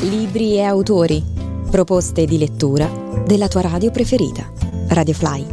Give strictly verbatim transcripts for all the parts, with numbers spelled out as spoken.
libri e autori, proposte di lettura della tua radio preferita. Radio Fly.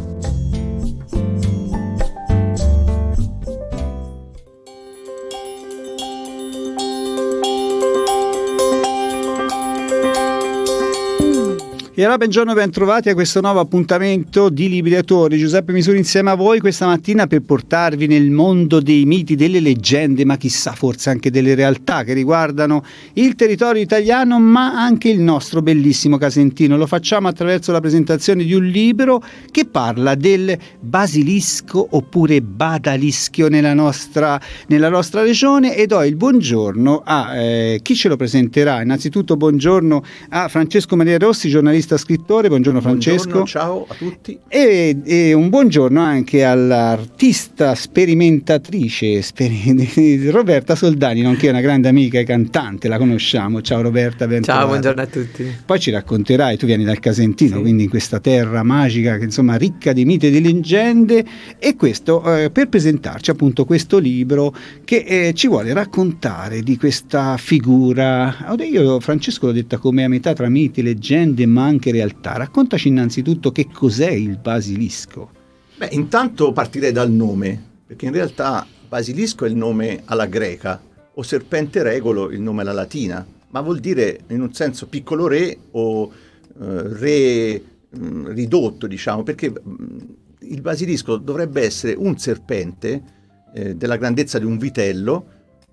E allora buongiorno, ben trovati a questo nuovo appuntamento di Libri Autori. Giuseppe Misuri insieme a voi questa mattina per portarvi nel mondo dei miti, delle leggende, ma chissà forse anche delle realtà che riguardano il territorio italiano, ma anche il nostro bellissimo Casentino. Lo facciamo attraverso la presentazione di un libro che parla del basilisco oppure badalischio nella nostra, nella nostra regione, e do il buongiorno a eh, chi ce lo presenterà. Innanzitutto buongiorno a Francesco Maria Rossi, giornalista scrittore. Buongiorno Francesco. Buongiorno, ciao a tutti. E, e un buongiorno anche all'artista sperimentatrice speri- Roberta Soldani, nonché una grande amica e cantante, la conosciamo. Ciao Roberta, ben ciao, trovata. buongiorno a tutti. Poi ci racconterai, tu vieni dal Casentino, sì, quindi in questa terra magica che insomma ricca di miti e di leggende, e questo eh, per presentarci appunto questo libro che eh, ci vuole raccontare di questa figura. Io Francesco l'ho detta come a metà tra miti, leggende ma anche realtà. Raccontaci innanzitutto che cos'è il basilisco. Beh, intanto partirei dal nome, perché in realtà basilisco è il nome alla greca, o serpente regolo il nome alla latina, ma vuol dire in un senso piccolo re o eh, re mh, ridotto, diciamo, perché mh, il basilisco dovrebbe essere un serpente eh, della grandezza di un vitello,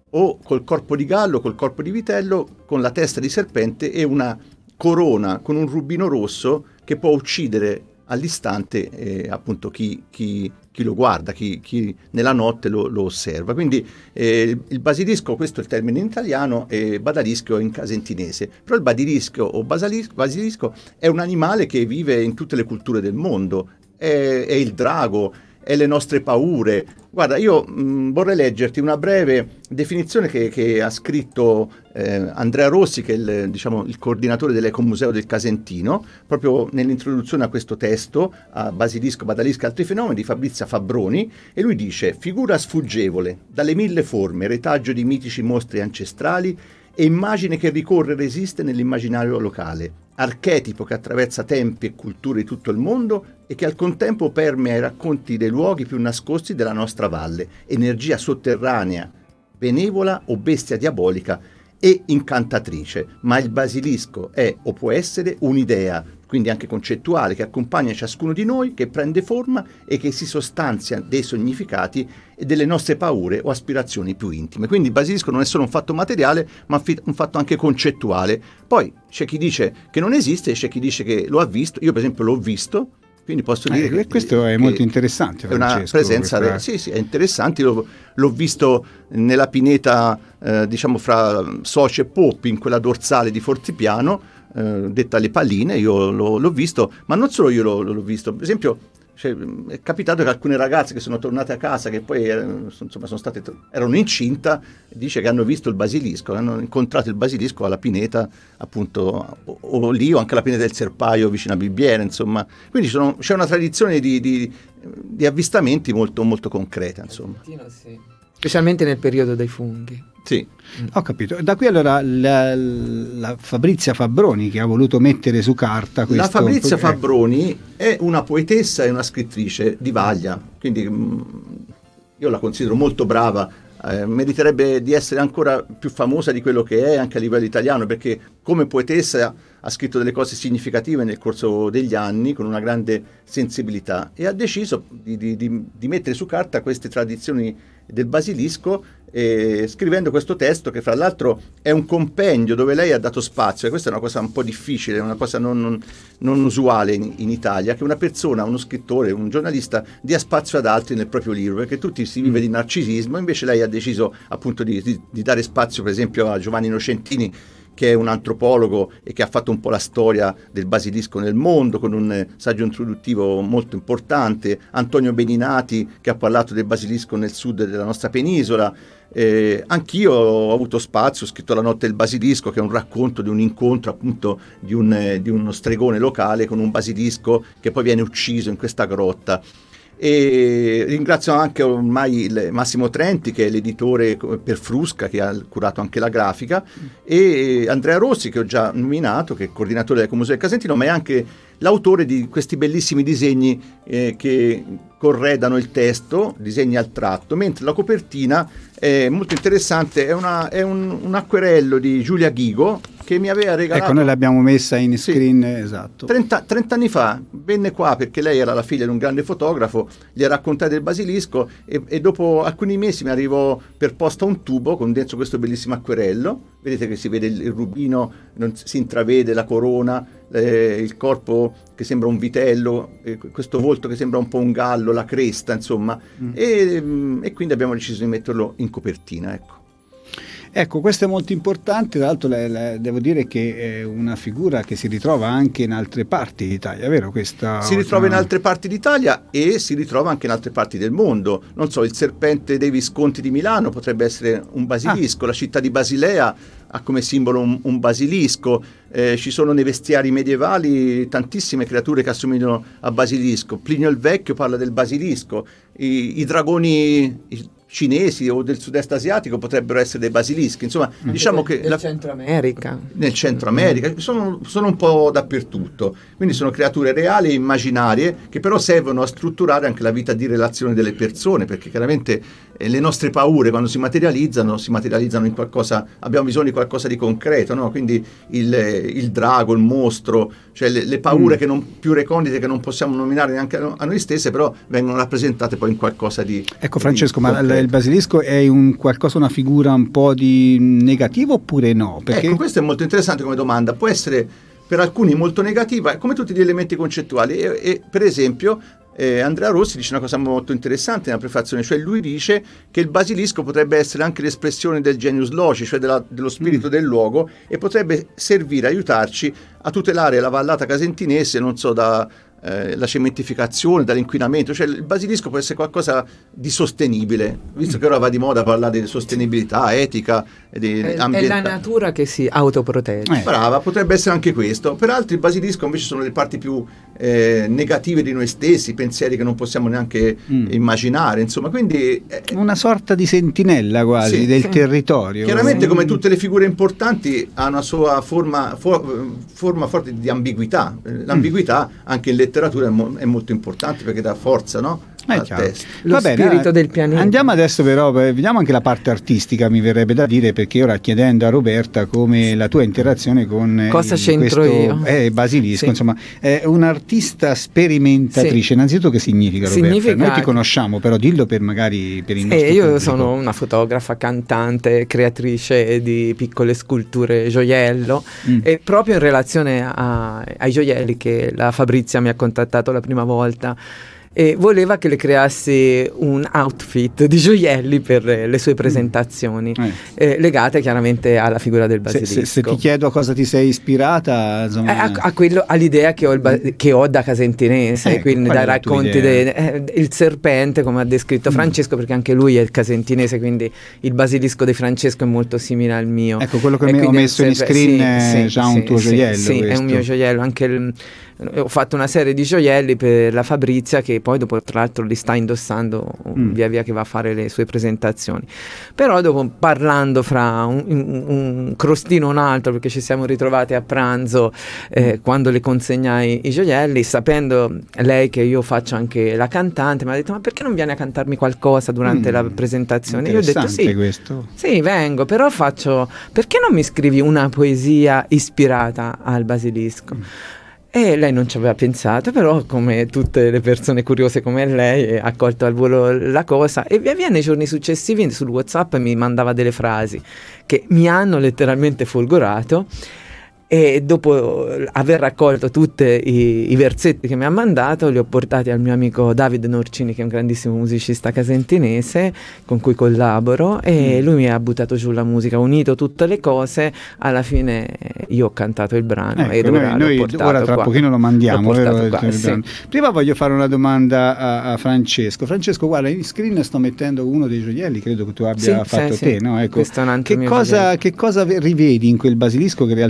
o col corpo di gallo, col corpo di vitello, con la testa di serpente e una corona con un rubino rosso che può uccidere all'istante eh, appunto chi, chi, chi lo guarda, chi, chi nella notte lo, lo osserva. Quindi eh, il basilisco, questo è il termine in italiano, e badalisco in casentinese. Però il basilisco o basilisco, basilisco è un animale che vive in tutte le culture del mondo, è, è il drago, è le nostre paure. Guarda, io mh, vorrei leggerti una breve definizione che, che ha scritto eh, Andrea Rossi, che è il, diciamo, il coordinatore dell'Ecomuseo del Casentino, proprio nell'introduzione a questo testo, a Basilisco, Badalisco e altri fenomeni, di Fabrizia Fabbroni, e lui dice: figura sfuggevole, dalle mille forme, retaggio di mitici mostri ancestrali e immagine che ricorre e resiste nell'immaginario locale, archetipo che attraversa tempi e culture di tutto il mondo e che al contempo permea i racconti dei luoghi più nascosti della nostra valle, energia sotterranea, benevola o bestia diabolica e incantatrice. Ma il basilisco è o può essere un'idea, quindi anche concettuale, che accompagna ciascuno di noi, che prende forma e che si sostanzia dei significati e delle nostre paure o aspirazioni più intime. Quindi il basilisco non è solo un fatto materiale, ma un fatto anche concettuale. Poi c'è chi dice che non esiste, c'è chi dice che lo ha visto. Io per esempio l'ho visto, quindi posso dire eh, che questo è molto interessante, è una Francesco, presenza questa... sì sì è interessante. L'ho, l'ho visto nella pineta eh, diciamo fra Soci e Poppi, in quella dorsale di Forzipiano, eh, detta Le Palline. Io l'ho, l'ho visto, ma non solo io l'ho, l'ho visto, per esempio cioè, è capitato che alcune ragazze che sono tornate a casa, che poi erano, insomma, sono state, erano incinta, dice che hanno visto il basilisco, hanno incontrato il basilisco alla pineta, appunto, o, o lì, o anche alla pineta del Serpaio vicino a Bibbiena, insomma. Quindi sono, c'è una tradizione di, di, di avvistamenti molto, molto concreta, insomma. Sì. Specialmente nel periodo dei funghi. Sì. Ho capito. Da qui allora la, la Fabrizia Fabbroni che ha voluto mettere su carta questo. La Fabrizia Fabbroni è una poetessa e una scrittrice di vaglia, quindi mh, io la considero molto brava, eh, meriterebbe di essere ancora più famosa di quello che è anche a livello italiano, perché come poetessa ha scritto delle cose significative nel corso degli anni con una grande sensibilità, e ha deciso di, di, di, di mettere su carta queste tradizioni del basilisco, eh, scrivendo questo testo che fra l'altro è un compendio dove lei ha dato spazio, e questa è una cosa un po' difficile, una cosa non, non, non usuale in, in Italia, che una persona, uno scrittore, un giornalista dia spazio ad altri nel proprio libro, perché tutti si vive di narcisismo. Invece lei ha deciso appunto di, di, di dare spazio per esempio a Giovanni Innocentini, che è un antropologo e che ha fatto un po' la storia del basilisco nel mondo con un saggio introduttivo molto importante, Antonio Beninati che ha parlato del basilisco nel sud della nostra penisola. Eh, anch'io ho avuto spazio, ho scritto La notte del basilisco, che è un racconto di un incontro appunto di, un, di uno stregone locale con un basilisco che poi viene ucciso in questa grotta. E ringrazio anche ormai il Massimo Trenti, che è l'editore per Frusca, che ha curato anche la grafica, e Andrea Rossi, che ho già nominato, che è coordinatore dell'Ecomuseo del Casentino, ma è anche l'autore di questi bellissimi disegni eh, che corredano il testo, disegni al tratto, mentre la copertina è molto interessante, è, una, è un, un acquerello di Giulia Ghigo, che mi aveva regalato... Ecco, noi l'abbiamo messa in screen, sì, esatto. trenta, trenta anni fa venne qua perché lei era la figlia di un grande fotografo, gli ha raccontato del basilisco e, e dopo alcuni mesi mi arrivò per posta un tubo con dentro questo bellissimo acquerello. Vedete che si vede il, il rubino, non si intravede la corona, eh, il corpo che sembra un vitello, eh, questo volto che sembra un po' un gallo, la cresta, insomma, mm. e, e quindi abbiamo deciso di metterlo in copertina, ecco. Ecco, questo è molto importante, tra l'altro le, le, devo dire che è una figura che si ritrova anche in altre parti d'Italia, vero? Questa, si ritrova in altre parti d'Italia e si ritrova anche in altre parti del mondo. Non so, il serpente dei Visconti di Milano potrebbe essere un basilisco, ah. la città di Basilea ha come simbolo un, un basilisco, eh, ci sono nei vestiari medievali tantissime creature che assomigliano a basilisco. Plinio il Vecchio parla del basilisco, i, i dragoni... I, cinesi o del sud-est asiatico potrebbero essere dei basilischi, insomma, mm. diciamo che nel la... Centro America nel Centro America sono, sono un po' dappertutto, quindi sono creature reali e immaginarie che però servono a strutturare anche la vita di relazione delle persone, perché chiaramente eh, le nostre paure quando si materializzano si materializzano in qualcosa, abbiamo bisogno di qualcosa di concreto, no? Quindi il, il drago, il mostro, cioè le, le paure mm. che non, più recondite, che non possiamo nominare neanche a noi stesse, però vengono rappresentate poi in qualcosa di... Ecco Francesco, di ma il basilisco è un qualcosa, una figura un po' di negativo oppure no? Perché... Ecco, questo è molto interessante come domanda. Può essere per alcuni molto negativa, come tutti gli elementi concettuali. E, e per esempio eh, Andrea Rossi dice una cosa molto interessante nella prefazione, cioè lui dice che il basilisco potrebbe essere anche l'espressione del genius loci, cioè della, dello spirito mm. del luogo, e potrebbe servire, aiutarci a tutelare la vallata casentinese, non so, da... Eh, la cementificazione, dall'inquinamento, cioè il basilisco può essere qualcosa di sostenibile, visto che ora va di moda parlare di sostenibilità, etica, di è, è la natura che si autoprotegge. Eh. Brava, potrebbe essere anche questo. Per altri il basilisco invece sono le parti più eh, negative di noi stessi, pensieri che non possiamo neanche mm. immaginare, insomma, quindi eh, una sorta di sentinella quasi sì, del sì. territorio. Chiaramente, come tutte le figure importanti, ha una sua forma, for, forma forte di ambiguità. L'ambiguità mm. anche in letteratura è, mo- è molto importante perché dà forza, no? È chiaro. Lo Va spirito bene, del pianeta. Andiamo adesso però, vediamo anche la parte artistica, mi verrebbe da dire, perché ora chiedendo a Roberta come la tua interazione con cosa il, c'entro questo, io eh, basilisco, sì. insomma, è un'artista sperimentatrice. Sì. Innanzitutto che significa, Roberta? Significa Noi ti conosciamo, però dillo per magari per il nostro eh, io pubblico. sono una fotografa, cantante, creatrice di piccole sculture gioiello mm. e proprio in relazione a, ai gioielli che la Fabrizia mi ha contattato la prima volta e voleva che le creassi un outfit di gioielli per le sue presentazioni, mm. eh. Eh, legate chiaramente alla figura del basilisco. Se, se, se ti chiedo a cosa ti sei ispirata, insomma... eh, a, a quello, all'idea che ho, il ba- che ho da casentinese, eh, quindi dai racconti del eh, il serpente, come ha descritto mm. Francesco, perché anche lui è il casentinese, quindi il basilisco di Francesco è molto simile al mio. Ecco, quello che e ho messo in screen sì, è sì, già sì, un tuo sì, gioiello. Sì, questo. È un mio gioiello, anche il... Ho fatto una serie di gioielli per la Fabrizia che poi dopo tra l'altro li sta indossando mm. via via che va a fare le sue presentazioni. Però dopo, parlando fra un, un, un crostino e un altro, perché ci siamo ritrovati a pranzo eh, mm. quando le consegnai i gioielli, sapendo lei che io faccio anche la cantante, mi ha detto: ma perché non vieni a cantarmi qualcosa durante mm. la presentazione? Io ho detto sì, questo. sì, vengo, però faccio, perché non mi scrivi una poesia ispirata al basilisco? Mm. E lei non ci aveva pensato, però come tutte le persone curiose come lei ha colto al volo la cosa, e via via nei giorni successivi sul WhatsApp mi mandava delle frasi che mi hanno letteralmente folgorato. E dopo aver raccolto tutti i, i versetti che mi ha mandato, li ho portati al mio amico David Norcini, che è un grandissimo musicista casentinese con cui collaboro, e mm. lui mi ha buttato giù la musica, unito tutte le cose, alla fine io ho cantato il brano. Ecco, ed noi, ora, noi ora tra qua. pochino lo mandiamo, vero? Qua, sì. Prima voglio fare una domanda a, a Francesco. Francesco, guarda, in screen sto mettendo uno dei gioielli, credo che tu abbia sì, fatto sì, te, sì. no? Ecco, Questo è un altro che, mio cosa, gioiello. che cosa rivedi in quel basilisco che in realtà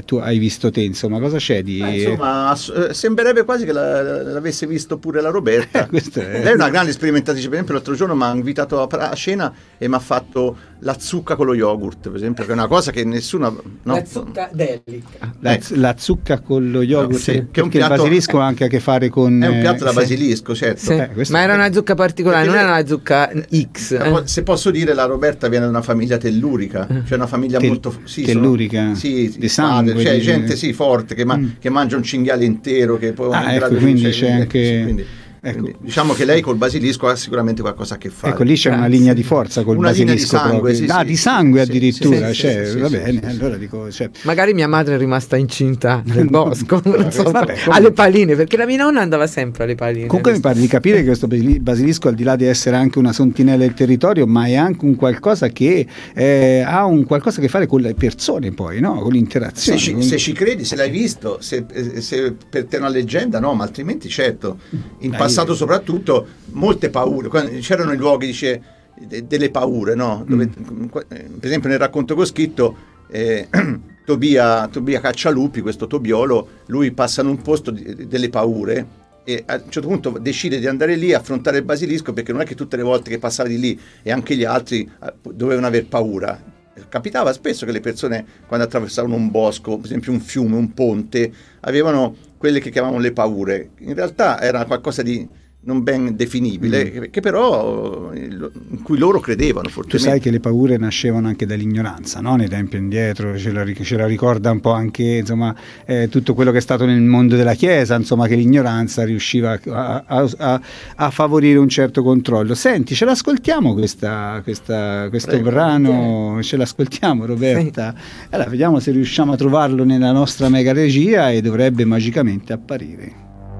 tu hai visto te, insomma, cosa c'è di... Beh, insomma, eh, sembrerebbe quasi che la, l'avesse visto pure la Roberta. Eh, è... Lei è una grande sperimentatrice. Per esempio l'altro giorno mi ha invitato a, a cena e mi ha fatto la zucca con lo yogurt, per esempio, che è una cosa che nessuno... No? La zucca delica. La, la zucca con lo yogurt, no, sì, che è un perché piatto, il basilisco ha anche a che fare con... È un piatto da sì. basilisco, certo. Sì. Eh, ma era una zucca particolare, perché non lei... era una zucca X. Eh. Se posso dire, la Roberta viene da una famiglia tellurica, cioè una famiglia Tel- molto... Sì, tellurica? Sono, sì, di sangue? Padre, cioè di... gente sì, forte, che, ma- mm. che mangia un cinghiale intero, che poi... Ah, ecco, quindi c'è anche... Sì, quindi, Ecco. Quindi, diciamo che lei col basilisco ha sicuramente qualcosa a che fare. Ecco, lì c'è Grazie. una linea di forza col Una linea basilisco di sangue, proprio. sì, ah, sì, di sì, sangue sì, addirittura, sì, cioè, sì, va sì, bene, sì, sì. allora dico... Cioè... Magari mia madre è rimasta incinta nel bosco, non so, Vabbè, comunque... alle paline, perché la mia nonna andava sempre alle paline. Comunque mi pare di capire che questo basilisco, al di là di essere anche una sentinella del territorio, ma è anche un qualcosa che eh, ha un qualcosa a che fare con le persone poi, no? Con l'interazione. Se ci, con... se ci credi, se l'hai visto, se, se per te è una leggenda, no, ma altrimenti certo. In Dai, passato io... soprattutto molte paure, c'erano i luoghi, dice, de, delle paure, no? Dove, mm. per esempio nel racconto che ho scritto, eh, Tobia, Tobia Caccialupi, questo tobiolo, lui passa in un posto di, delle paure e a un certo punto decide di andare lì a affrontare il basilisco, perché non è che tutte le volte che passava di lì e anche gli altri dovevano aver paura. Capitava spesso che le persone, quando attraversavano un bosco, per esempio un fiume, un ponte, avevano quelle che chiamavano le paure. In realtà era qualcosa di non ben definibile, mm. che però in cui loro credevano fortemente. Tu sai che le paure nascevano anche dall'ignoranza, no? Nei tempi indietro, ce la, ce la ricorda un po' anche, insomma, eh, tutto quello che è stato nel mondo della Chiesa, insomma, che l'ignoranza riusciva a, a, a, a favorire un certo controllo. Senti, ce l'ascoltiamo questa, questa, questo Prego. brano, ce l'ascoltiamo, Roberta? Sì. Allora, vediamo se riusciamo a trovarlo nella nostra mega regia e dovrebbe magicamente apparire.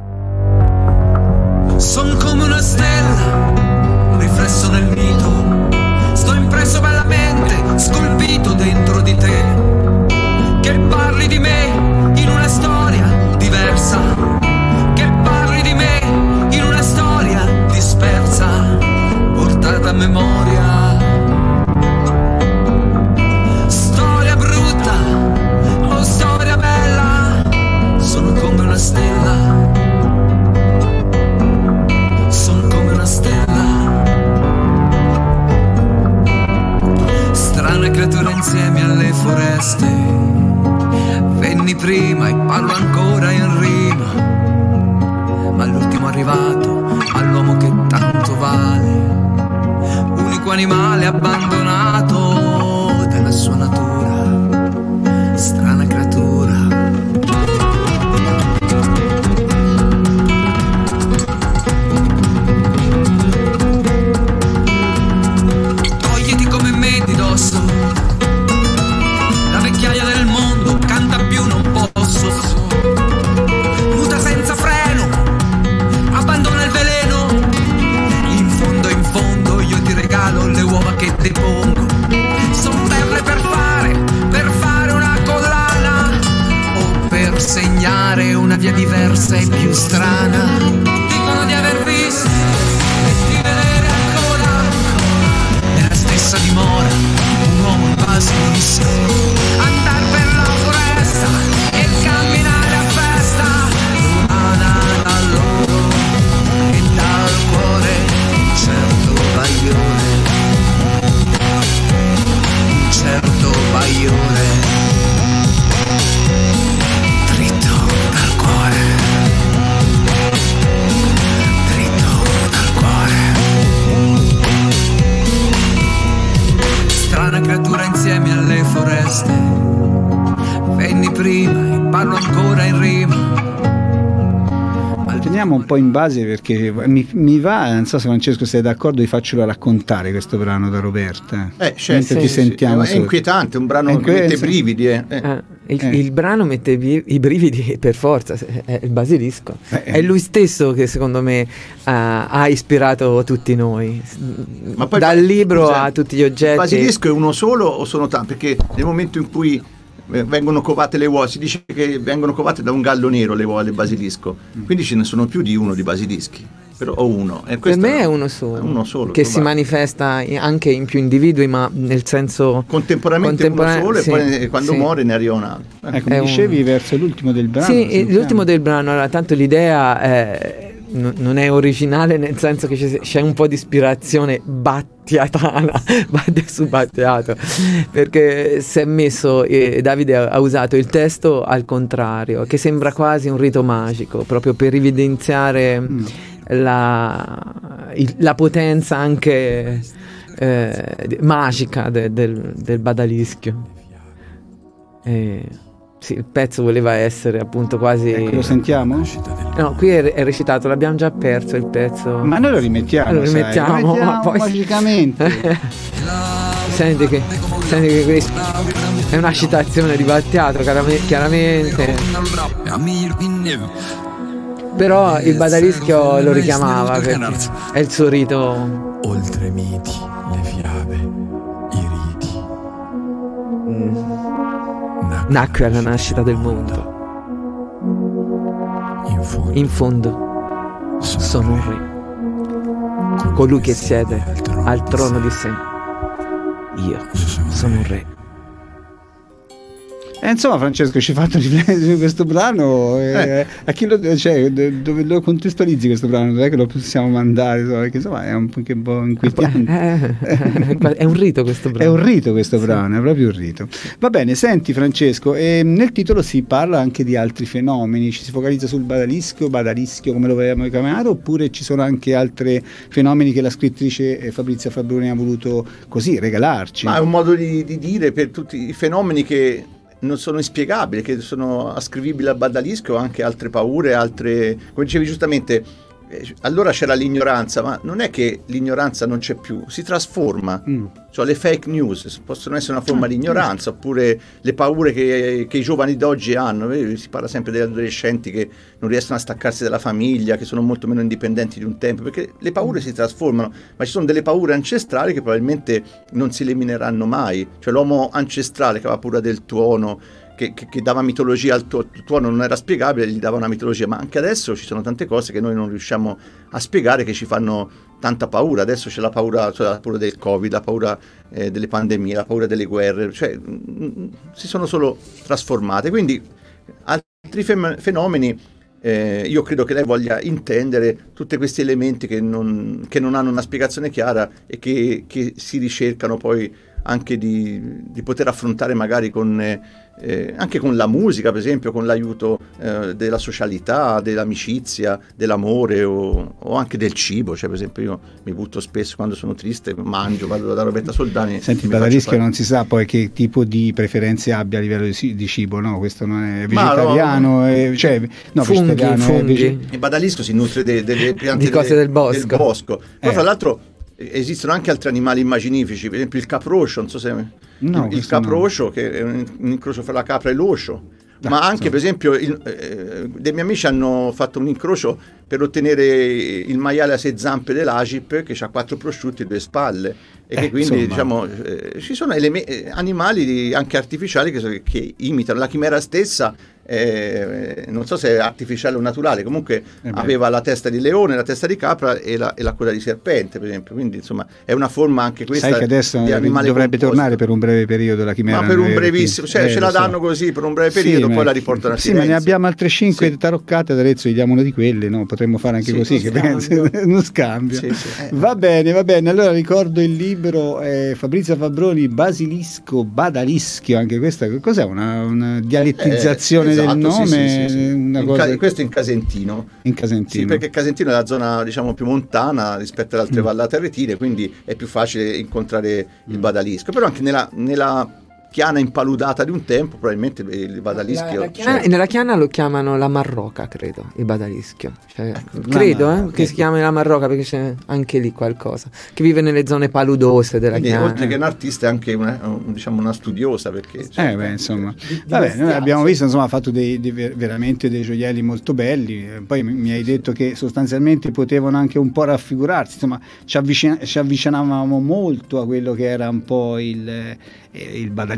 Son come una stella, riflesso nel mito, sto impresso bellamente, scolpito dentro di te, che parli di me in una storia diversa, che parli di me in una storia dispersa, portata a memoria. Storia brutta o storia bella, sono come una stella. Strana creatura insieme alle foreste, venni prima e parlo ancora in rima, ma l'ultimo arrivato, all'uomo che tanto vale, unico animale abbandonato dalla sua natura, strana creatura. La vecchiaia del mondo canta più non posso, muta senza freno, abbandona il veleno, in fondo in fondo io ti regalo le uova che depongo, son perle per fare, per fare una collana o per segnare una via diversa e più strana. Dicono di aver visto e di vedere ancora nella stessa dimora un uomo in basilisco, andar per la foresta e camminare a festa, lontana da loro e dal cuore un certo bagliore, un certo bagliore, dritto dal cuore, dritto dal cuore. Strana creatura insieme alle foreste, venni prima e parlo ancora in rima. Teniamo un po' in base perché mi, mi va, non so se Francesco sei d'accordo, di farcelo raccontare questo brano da Roberta. Eh, certo, sì, ti sì, sentiamo. È inquietante, un brano Inque- che mette sì. brividi. Eh. Eh, il, Eh. il brano mette bi- i brividi per forza, è il basilisco. Eh, È lui stesso che secondo me ha, ha ispirato tutti noi. Ma poi, Dal libro scusa, a tutti gli oggetti. Il basilisco è uno solo o sono tanti? Perché nel momento in cui eh, vengono covate le uova, si dice che vengono covate da un gallo nero le uova del basilisco, quindi ce ne sono più di uno di basilischi. Però o uno. E per me è uno solo, è uno solo che si manifesta anche in più individui, ma nel senso contemporaneamente contemporaneo, uno solo, sì, e poi quando sì. muore ne arriva un altro. Ecco, mi dicevi un... verso l'ultimo del brano. Sì, l'ultimo del brano, allora, tanto l'idea è, n- non è originale, nel senso che c'è, c'è un po' di ispirazione battiatana, batte su battiato, perché si è messo, eh, Davide ha, ha usato il testo al contrario, che sembra quasi un rito magico, proprio per evidenziare mm. la, il, la potenza anche eh, magica de, del, del badalischio. Eh, sì, il pezzo voleva essere appunto quasi... Ecco, lo sentiamo? No, qui è, è recitato, l'abbiamo già perso il pezzo. Ma noi lo rimettiamo, lo rimettiamo, sai, lo mettiamo ma poi... magicamente. Senti che, senti che questo è una citazione di Battiato, chiaramente. Però il badalischio lo richiamava, perché è il suo rito. Oltre i miti, le fiabe, i riti. Mm. Nacque alla nascita del mondo. In fondo, In fondo sono un re, colui che siede al trono di sé. Io sono un re. E insomma, Francesco, ci hai fatto riflettere su questo brano. Eh, Eh. A chi lo, cioè, dove lo contestualizzi questo brano? Non è che lo possiamo mandare, insomma, perché insomma è un po' un po' inquietante. Eh, è un rito questo brano. È un rito questo brano, è proprio un rito. Va bene, senti Francesco, eh, nel titolo si parla anche di altri fenomeni, ci si focalizza sul badalischio, badalischio come lo vogliamo chiamare, oppure ci sono anche altri fenomeni che la scrittrice eh, Fabrizia Fabroni ha voluto così regalarci? Ma è un modo di, di dire per tutti i fenomeni che non sono inspiegabili, che sono ascrivibili al badalischio, anche altre paure, altre, come dicevi giustamente, eh, allora c'era l'ignoranza, ma non è che l'ignoranza non c'è più, si trasforma. Mm. Cioè le fake news possono essere una forma ah, di ignoranza, oppure le paure che, che i giovani d'oggi hanno. Si parla sempre degli adolescenti che non riescono a staccarsi dalla famiglia, che sono molto meno indipendenti di un tempo, perché le paure si trasformano, ma ci sono delle paure ancestrali che probabilmente non si elimineranno mai. Cioè l'uomo ancestrale che aveva paura del tuono, che, che, che dava mitologia al tuo, tuono, non era spiegabile, gli dava una mitologia, ma anche adesso ci sono tante cose che noi non riusciamo a spiegare, che ci fanno tanta paura. Adesso c'è la paura, cioè la paura del Covid, la paura eh, delle pandemie, la paura delle guerre, cioè mh, si sono solo trasformate. Quindi altri fem- fenomeni, eh, io credo che lei voglia intendere tutti questi elementi che non, che non hanno una spiegazione chiara e che, che si ricercano poi anche di, di poter affrontare magari con eh, eh, anche con la musica, per esempio, con l'aiuto eh, della socialità, dell'amicizia, dell'amore o, o anche del cibo. Cioè, per esempio, io mi butto spesso quando sono triste, mangio, vado da Roberta Soldani. Senti, il badalischio non si sa poi che tipo di preferenze abbia a livello di, di cibo, no? Questo non è vegetariano, no, è, cioè, no, funghi, vegetariano funghi. È vege- il badalisco si nutre de, delle piante di cose delle, del bosco, del bosco. Però eh. fra l'altro esistono anche altri animali immaginifici, per esempio il caproscio, non so se no, il, il caproscio no. Che è un, un incrocio fra la capra e l'oscio. Ah, ma anche so. Per esempio il, eh, dei miei amici hanno fatto un incrocio per ottenere il maiale a sei zampe dell'Agip, che ha quattro prosciutti e due spalle, e che eh, quindi insomma. diciamo eh, ci sono eleme- animali anche artificiali che, che imitano la chimera stessa. Eh, non so se è artificiale o naturale, comunque eh aveva la testa di leone, la testa di capra e la, e la coda di serpente, per esempio. Quindi insomma è una forma anche questa. Sai che adesso di animale dovrebbe composto. Tornare per un breve periodo la chimera, ma per un brevissimo, cioè eh, ce la danno so. Così per un breve periodo, sì, poi la riportano a sì, Firenze. ma ne abbiamo altre cinque sì. taroccate, adesso gli diamo una di quelle, no? Potremmo fare anche sì, così, che pensi, uno scambio. Sì, sì. Eh. Va bene, va bene. Allora ricordo il libro eh, Fabrizia Fabroni, Basilisco, Badalischio, anche questa cos'è? Una, una dialettizzazione eh, esatto, del nome? Sì, sì, sì, sì. Una in cosa... ca- questo in Casentino. In Casentino. Sì, perché Casentino è la zona, diciamo, più montana rispetto alle altre mm. vallate aretine, quindi è più facile incontrare il badalisco. Però anche nella, nella chiana impaludata di un tempo, probabilmente il badalischio. La, la chiana, cioè... Nella chiana lo chiamano la marroca, credo, il badalischio. Cioè, ecco, credo ma, eh, che si chiami la marroca, perché c'è anche lì qualcosa. Che vive nelle zone paludose della quindi, chiana. oltre che un artista è anche una, un, diciamo, una studiosa, perché cioè, eh beh, insomma, di, di vabbè, noi abbiamo visto, insomma, ha fatto dei, dei, veramente dei gioielli molto belli. Poi mi hai detto che sostanzialmente potevano anche un po' raffigurarsi, insomma, ci, avvicina, ci avvicinavamo molto a quello che era un po' il, il badalisco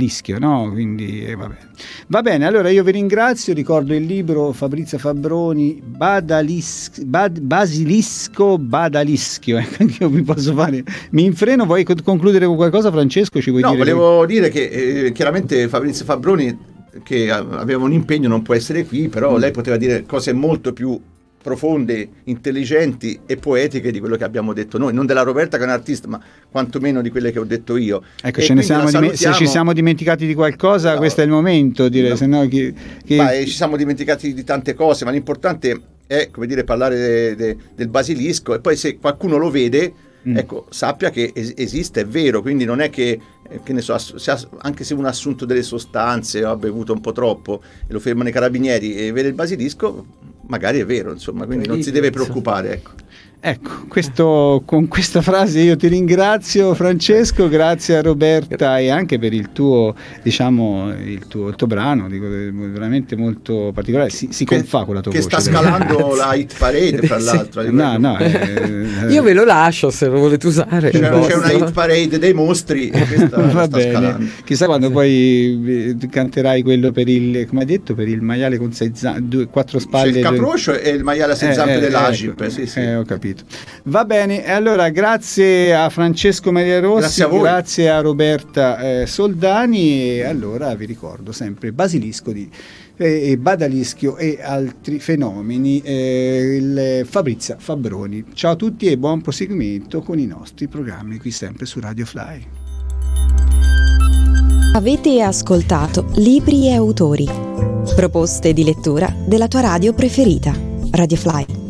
Badalischio, no? Quindi eh, va bene. Va bene, allora io vi ringrazio, ricordo il libro Fabrizia Fabbroni, Badalis- Bad- Basilisco Badalischio, ecco, anche io mi posso fare, mi infreno, vuoi co- concludere con qualcosa, Francesco? Ci vuoi no, dire volevo che... dire che eh, chiaramente Fabrizia Fabbroni, che aveva un impegno, non può essere qui, però mm. lei poteva dire cose molto più profonde, intelligenti e poetiche di quello che abbiamo detto noi, non della Roberta che è un artista, ma quantomeno di quelle che ho detto io. Ecco, ce ne siamo dim- se ci siamo dimenticati di qualcosa, no, questo è il momento, dire, no. se no chi, chi... Ma, eh, ci siamo dimenticati di tante cose, ma l'importante è, come dire, parlare de, de, del basilisco, e poi se qualcuno lo vede, mm. ecco, sappia che es- esiste, è vero, quindi non è che, eh, che ne so, ass- se ass- anche se uno ha assunto delle sostanze o ha bevuto un po' troppo e lo fermano i carabinieri e vede il basilisco, magari è vero, insomma, quindi non si deve preoccupare, ecco. Ecco, questo, con questa frase io ti ringrazio, Francesco, grazie a Roberta e anche per il tuo, diciamo, il tuo, il tuo brano, dico, veramente molto particolare, si, si che, confà con la tua che voce. Che sta scalando la hit parade, tra l'altro. Sì. No, no, eh, io ve lo lascio se lo volete usare. C'è, c'è una hit parade dei mostri e questa va sta bene. Scalando. Chissà quando poi canterai quello per il, come hai detto, per il maiale con sei zampe, quattro spalle. C'è il caproscio due... e il maiale a sei eh, zampe eh, dell'Agip, ecco, sì, sì. Eh, ho capito. Va bene, e allora grazie a Francesco Maria Rossi, grazie a, voi. Grazie a Roberta eh, Soldani, e allora vi ricordo sempre Basilisco di eh, e Badalischio e altri fenomeni, eh, il Fabrizia Fabbroni. Ciao a tutti e buon proseguimento con i nostri programmi qui sempre su Radio Fly. Avete ascoltato Libri e autori, proposte di lettura della tua radio preferita, Radio Fly.